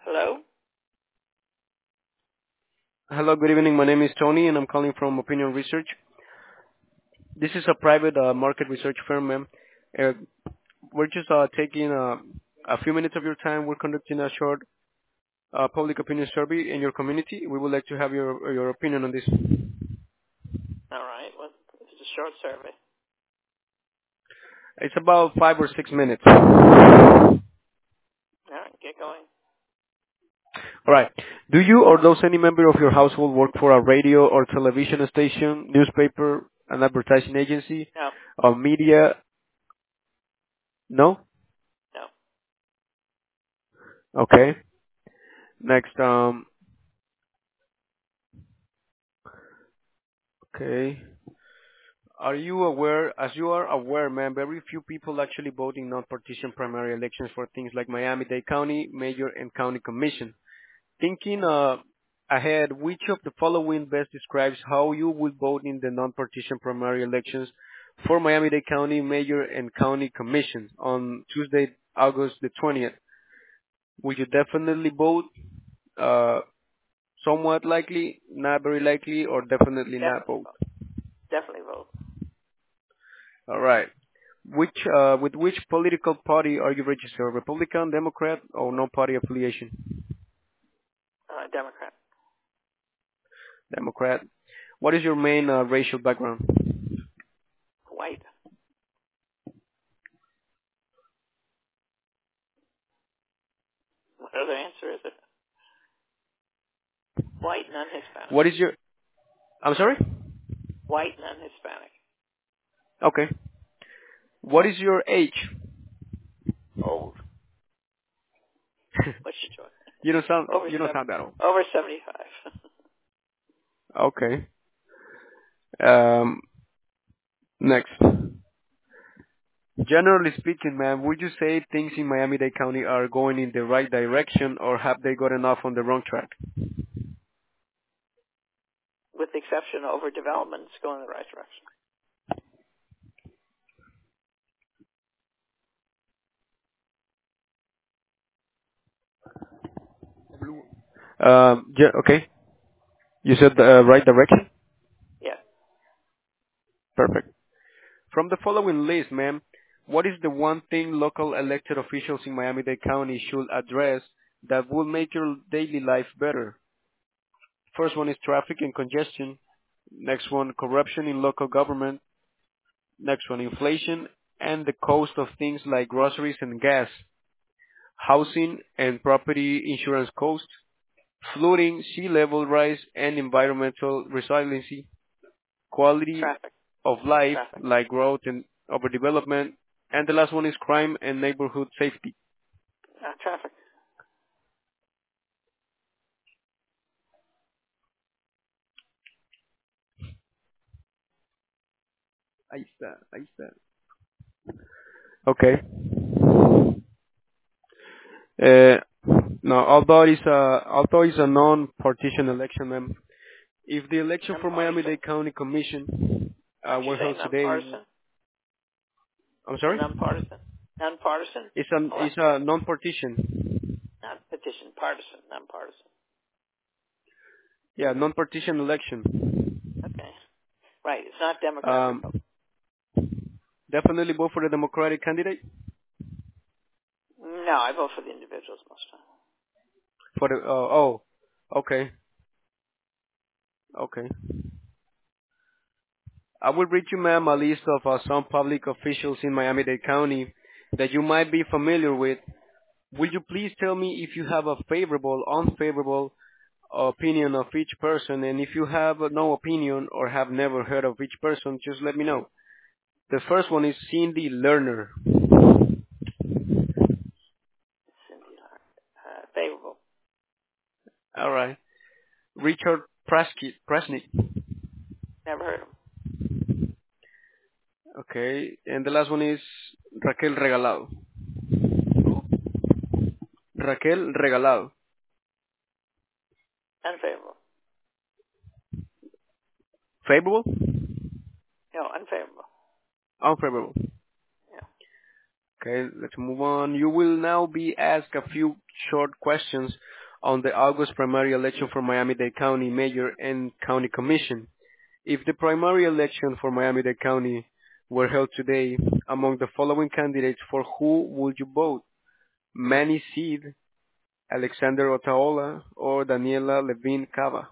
Hello? Hello, good evening. My name is Tony, and I'm calling from Opinion Research. This is a private market research firm, ma'am. Uh, we're just taking a few minutes of your time. We're conducting a short public opinion survey in your community. We would like to have your opinion on this. All right. Well, it's a short survey. It's about 5 or 6 minutes. All right, get going. All right. Do you or does any member of your household work for a radio or television station, newspaper, an advertising agency, No, or media? No? no. Okay. Next. Okay. As you are aware, ma'am, very few people actually vote in non-partisan primary elections for things like Miami-Dade County, Mayor, and County Commission. Thinking ahead, which of the following best describes how you would vote in the non-partisan primary elections for Miami-Dade County, Mayor, and County Commission on Tuesday, August the 20th? Would you definitely vote, uh, somewhat likely, not very likely, or definitely not Definitely vote? vote. Definitely vote. All right. With which political party are you registered? Republican, Democrat, or no party affiliation? Democrat. Democrat. What is your main racial background? White. What other answer is it? White, non-Hispanic. What is your? I'm sorry. White, non-Hispanic. Okay. What is your age? Old. What's your choice? You don't sound. Over You don't 70. sound that old. Over 75. Okay. Um. Next. Generally speaking, ma'am, would you say things in Miami-Dade County are going in the right direction, or have they gotten off on the wrong track? With the exception of overdevelopment, it's going in the right direction. Yeah. Okay. You said right direction. Yeah. Perfect. From the following list, ma'am, what is the one thing local elected officials in Miami-Dade County should address that will make your daily life better? First one is traffic and congestion. Next one, corruption in local government. Next one, inflation and the cost of things like groceries and gas. Housing and property insurance costs. Flooding, sea level rise, and environmental resiliency. Quality Traffic. of life, Traffic. like growth and overdevelopment. And the last one is crime and neighborhood safety. Traffic. Ahí está, ahí está. Okay. Uh, now, although it's a non-partisan election, ma'am, if the election for Nonpartisan. Miami-Dade County Commission Did you were say held today, nonpartisan? I'm A sorry, nonpartisan? Nonpartisan? it's a non-partisan, Not petition. Partisan. Nonpartisan. yeah, non-partisan election. Okay. Right. It's not Democrat or Um, Republican. definitely vote for the Democratic candidate. No, I vote for the individuals most of the time. For the oh, okay, okay. I will read you, ma'am, a list of some public officials in Miami-Dade County that you might be familiar with. Will you please tell me if you have a favorable, unfavorable opinion of each person, and if you have no opinion or have never heard of each person, just let me know. The first one is Cindy Lerner. Cindy, favorable. All right. Richard Presnick. Never heard of him. Okay. And the last one is Raquel Regalado. Who? Raquel Regalado. Unfavorable. Favorable? No, unfavorable. Unfavorable. Yeah. Okay, let's move on. You will now be asked a few short questions on the August primary election for Miami-Dade County Mayor and County Commission. If the primary election for Miami-Dade County were held today, among the following candidates, for who would you vote? Manny Seed, Alexander Otaola, or Daniela Levine Cava?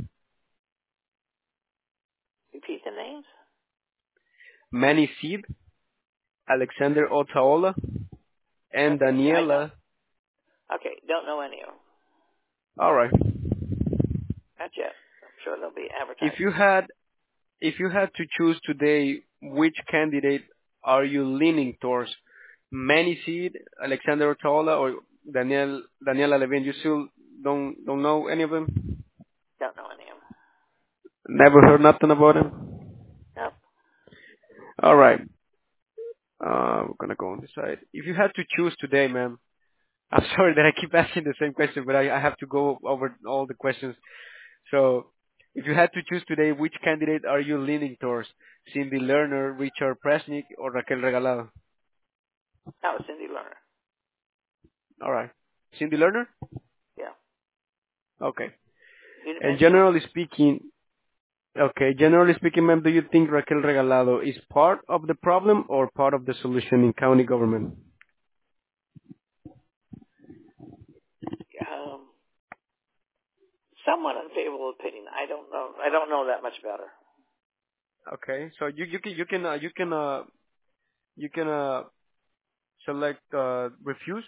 Repeat the names? Manny Seed, Alexander Otaola, and Okay, yeah, I know. Daniela. Okay, don't know any of them. All right. Not yet. I'm sure they'll be If advertised. you had to choose today, which candidate are you leaning towards? Manny Seed, Alexander Otaola, or Daniela Levine? You still don't know any of them? Don't know any of them. Never heard nothing about them? Nope. All right. We're gonna go on this side. If you had to choose today, ma'am, I'm sorry that I keep asking the same question, but I have to go over all the questions. So, if you had to choose today, which candidate are you leaning towards? Cindy Lerner, Richard Presnick, or Raquel Regalado? That was Cindy Lerner. All right. Cindy Lerner? Yeah. Okay. You didn't And mention her? generally speaking, ma'am, do you think Raquel Regalado is part of the problem or part of the solution in county government? Somewhat unfavorable opinion. I don't know. I don't know that much about her. Okay. So you can select refuse.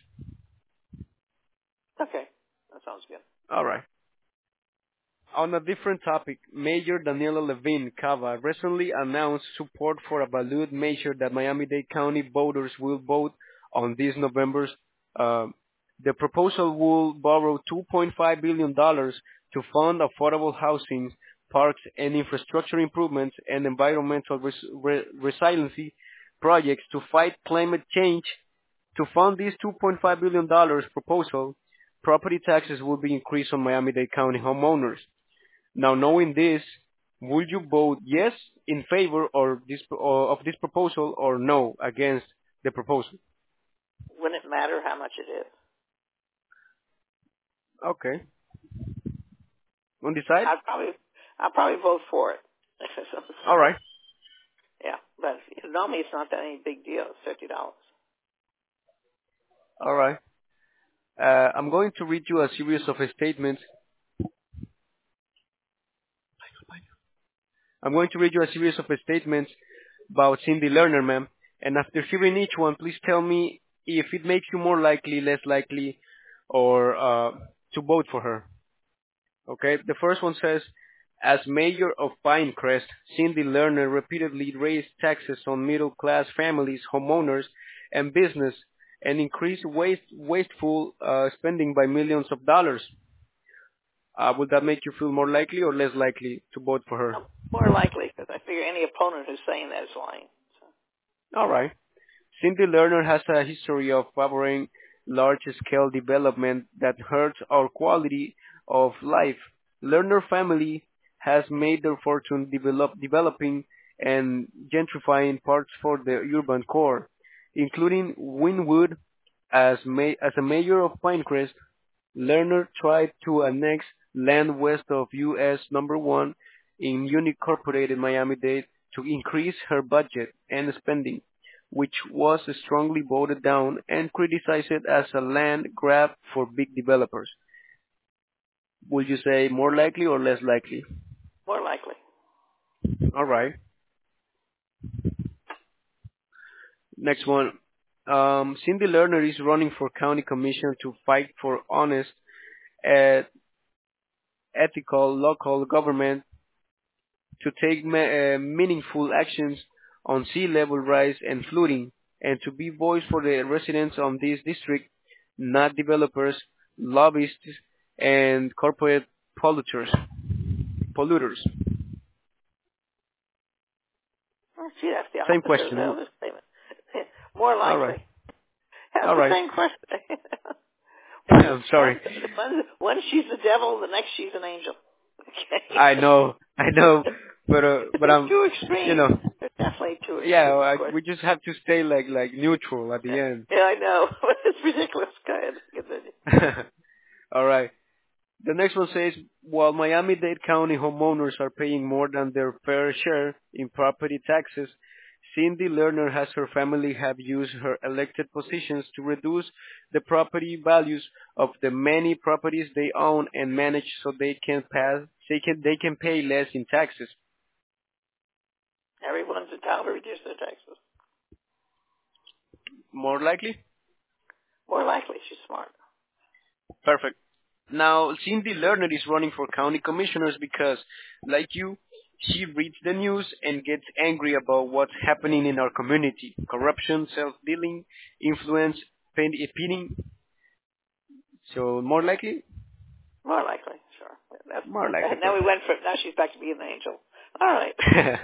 Okay. That sounds good. All right. On a different topic, Mayor Daniela Levine Cava recently announced support for a ballot measure that Miami-Dade County voters will vote on this November. Uh, the proposal will borrow $2.5 billion dollars to fund affordable housing, parks, and infrastructure improvements and environmental resiliency projects to fight climate change. To fund this $2.5 billion dollars proposal, property taxes will be increased on Miami-Dade County homeowners. Now, knowing this, would you vote yes in favor of this proposal or no against the proposal? Wouldn't it matter how much it is? Okay. On this side? I'll probably vote for it. All right. Yeah, but normally it's not that any big deal. It's $50. All right. I'm going to read you a series of statements. I'm going to read you a series of statements about Cindy Lerner, ma'am. And after hearing each one, please tell me if it makes you more likely, less likely, or to vote for her. Okay, the first one says, as mayor of Pinecrest, Cindy Lerner repeatedly raised taxes on middle-class families, homeowners, and business, and increased wasteful spending by millions of dollars. Would that make you feel more likely or less likely to vote for her? More likely, because I figure any opponent who's saying that is lying. So. All right. Cindy Lerner has a history of favoring large-scale development that hurts our quality of life. Lerner family has made their fortune developing and gentrifying parts for the urban core, including Wynwood. As a mayor of Pinecrest, Lerner tried to annex land west of U.S. number 1 in unincorporated Miami-Dade to increase her budget and spending, which was strongly voted down and criticized as a land grab for big developers. Would you say more likely or less likely? More likely. All right. Next one. Cindy Lerner is running for county commission to fight for honest, uh, ethical local government to take meaningful actions on sea level rise and flooding, and to be voice for the residents of this district, not developers, lobbyists, and corporate polluters. Well, see, that's the Same opposite of question. the other statement. More All right. likely. That's All the right. same question. I'm sorry. One she's the devil, the next she's an angel. Okay. I know, but They're I'm, too you extreme. know, They're definitely too extreme, yeah, of course. we just have to stay like neutral at the end. Yeah, I know. It's ridiculous. Go ahead. Continue. All right. The next one says, while Miami-Dade County homeowners are paying more than their fair share in property taxes, Cindy Lerner has her family have used her elected positions to reduce the property values of the many properties they own and manage so they can pay less in taxes. Everyone's in town to reduce their taxes. More likely? More likely, she's smart. Perfect. Now, Cindy Lerner is running for county commissioners because, like you, she reads the news and gets angry about what's happening in our community. Corruption, self-dealing, influence, pinning. So, more likely? More likely, sure. More likely. Now now she's back to being an angel. All right.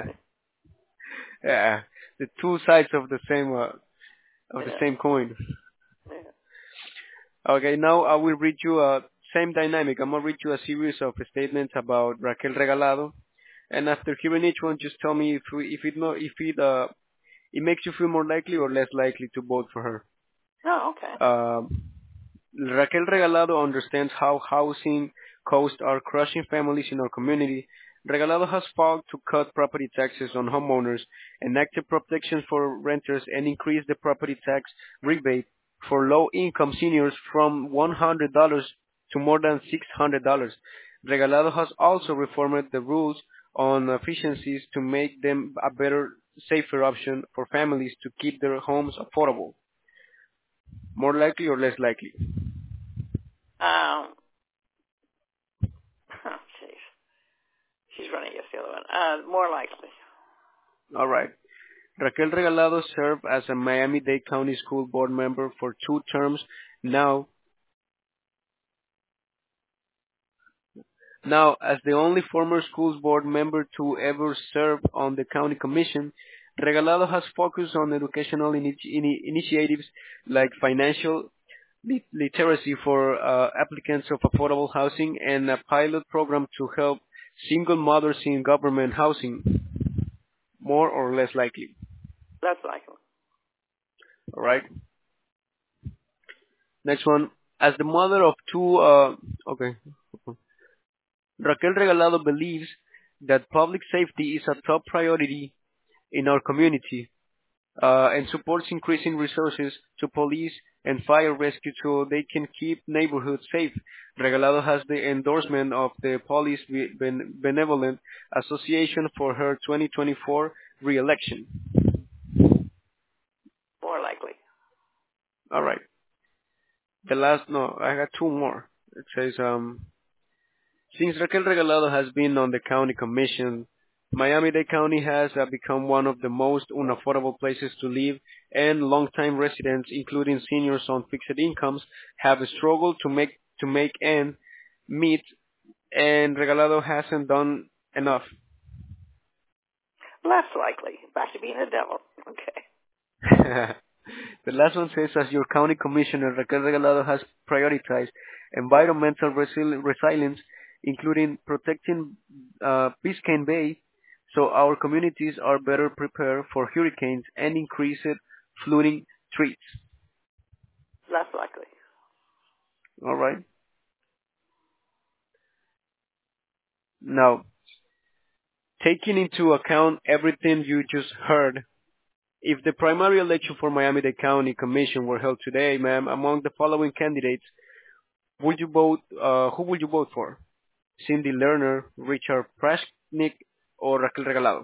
Yeah, the two sides of the same the Yeah. same coin. Yeah. Okay, now I will read you same dynamic. I'm gonna read you a series of statements about Raquel Regalado, and after hearing each one, just tell me if it makes you feel more likely or less likely to vote for her. Oh, okay. Raquel Regalado understands how housing costs are crushing families in our community. Regalado has fought to cut property taxes on homeowners, enacted protections for renters, and increased the property tax rebate for low-income seniors from $100 to more than $600. Regalado has also reformed the rules on efficiencies to make them a better, safer option for families to keep their homes affordable. More likely or less likely? Oh, jeez. She's running against the other one. More likely. All right. Raquel Regalado served as a Miami-Dade County School Board member for 2 terms. Now, as the only former schools board member to ever serve on the county commission, Regalado has focused on educational initiatives like financial literacy for applicants of affordable housing and a pilot program to help single mothers in government housing. More or less likely. Less likely. All right. Next one. As the mother of 2, okay. Raquel Regalado believes that public safety is a top priority in our community and supports increasing resources to police and fire rescue so they can keep neighborhoods safe. Regalado has the endorsement of the Police Benevolent Association for her 2024 re-election. More likely. All right. I got 2 more. It says, since Raquel Regalado has been on the county commission, Miami-Dade County has become one of the most unaffordable places to live, and longtime residents, including seniors on fixed incomes, have struggled to make ends meet, and Regalado hasn't done enough. Less likely. Back to being a devil. Okay. The last one says, as your county commissioner, Raquel Regalado has prioritized environmental resilience, including protecting Biscayne Bay, so our communities are better prepared for hurricanes and increased flooding threats. Less likely. All right. Now, taking into account everything you just heard, if the primary election for Miami-Dade County Commission were held today, ma'am, among the following candidates, would you vote? Who would you vote for? Cindy Lerner, Richard Prashnik, or Raquel Regalado?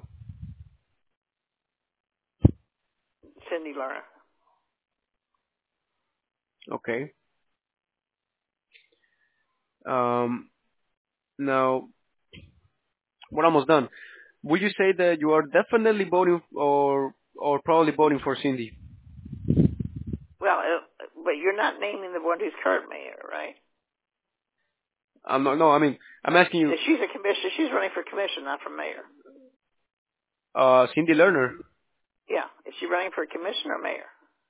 Cindy Lerner. Okay. Now, we're almost done. Would you say that you are definitely voting or probably voting for Cindy? Well, but you're not naming the one who's current mayor, right? No, I mean, I'm asking you. If she's a commissioner, she's running for commission, not for mayor. Cindy Lerner. Yeah. Is she running for commission or mayor?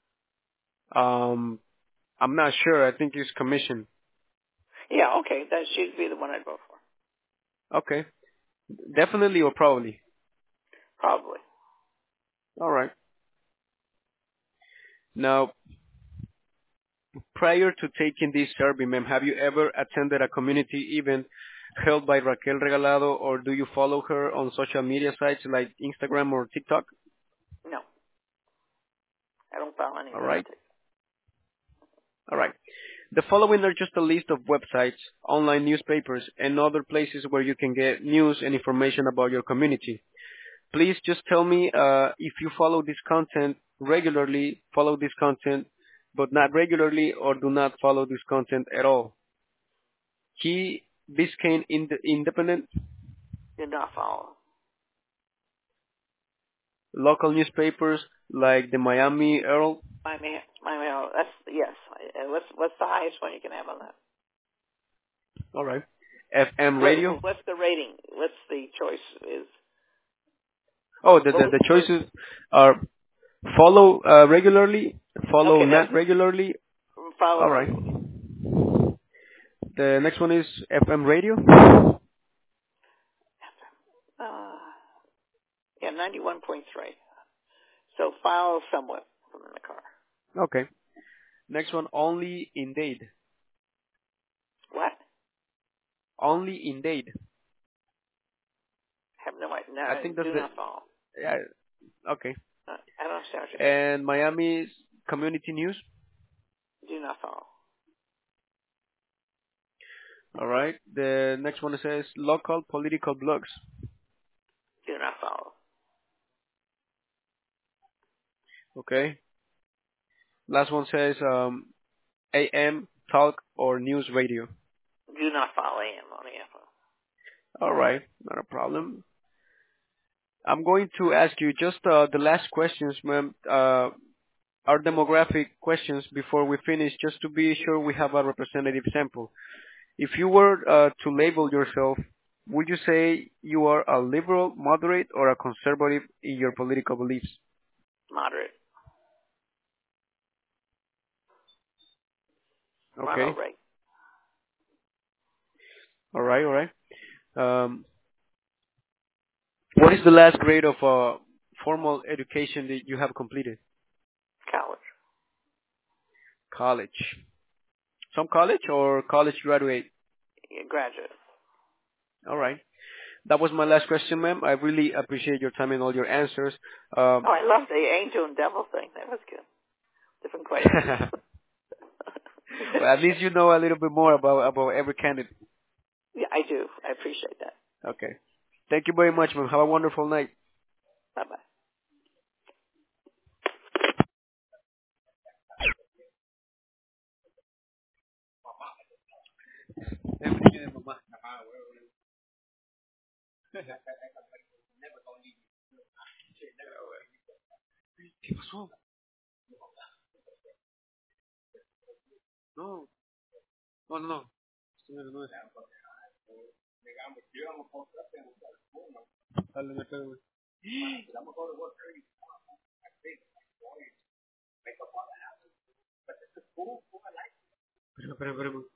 I'm not sure. I think it's commission. Yeah, okay. That she'd be the one I'd vote for. Okay. Definitely or probably? Probably. All right. Now, Prior to taking this survey, ma'am, have you ever attended a community event held by Raquel Regalado, or do you follow her on social media sites like Instagram or TikTok? No, I don't follow All anybody on right. TikTok. All right. The following are just a list of websites, online newspapers, and other places where you can get news and information about your community. Please just tell me if you follow this content regularly, follow this content, but not regularly, or do not follow this content at all. Key Biscayne Independent, Do not follow. local newspapers like the Miami Herald. My that's yes. What's the highest one you can have on that? All right. FM radio. What's the rating? What's the choice? Is Oh, the choices are follow regularly, follow okay? not regularly. Follow All right. regularly. The next one is FM radio. Uh, yeah, 91.3. So follow somewhat from the car. Okay. Next one, only Indeed. What? Only Indeed. Have no idea. No, I think that's do the. not follow. Yeah. Okay. I don't understand what you're saying. And Miami's community news. Do not follow. All right. The next one says local political blogs. Do not follow. Okay. Last one says AM talk or news radio. Do not follow AM on the FM. All right. Not a problem. I'm going to ask you just the last questions, ma'am. Our demographic questions before we finish, just to be sure we have a representative sample. If you were to label yourself, would you say you are a liberal, moderate, or a conservative in your political beliefs? Moderate. Okay. Ronald Reagan. All right. All right. What is the last grade of formal education that you have completed? College. College. Some college or college graduate? Graduate. All right. That was my last question, ma'am. I really appreciate your time and all your answers. Oh, I love the angel and devil thing. That was good. Different questions. Well, at least you know a little bit more about every candidate. Yeah, I do. I appreciate that. Okay. Thank you very much, ma'am. Have a wonderful night. Bye-bye. ¿Qué pasó? No, no, no, no. No es. Dale, espérame. Espérame, espérame.